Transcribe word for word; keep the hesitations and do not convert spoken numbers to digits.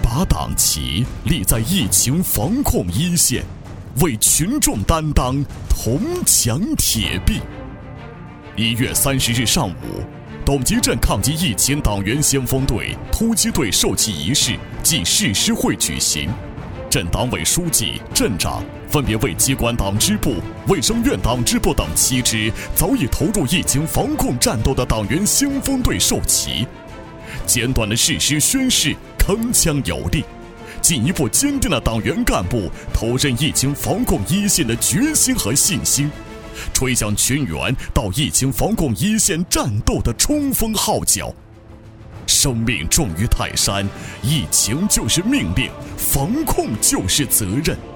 把党旗立在疫情防控一线，为群众担当铜墙铁壁。一月三十日上午，董集镇抗击疫情党员先锋队突击队授旗仪式暨誓师会举行，镇党委书记、镇长分别为机关党支部、卫生院党支部等七支早已投入疫情防控战斗的党员先锋队授旗。简短的誓师宣誓铿锵有力，进一步坚定了党员干部投身疫情防控一线的决心和信心，吹响群员到疫情防控一线战斗的冲锋号角。生命重于泰山，疫情就是命令，防控就是责任。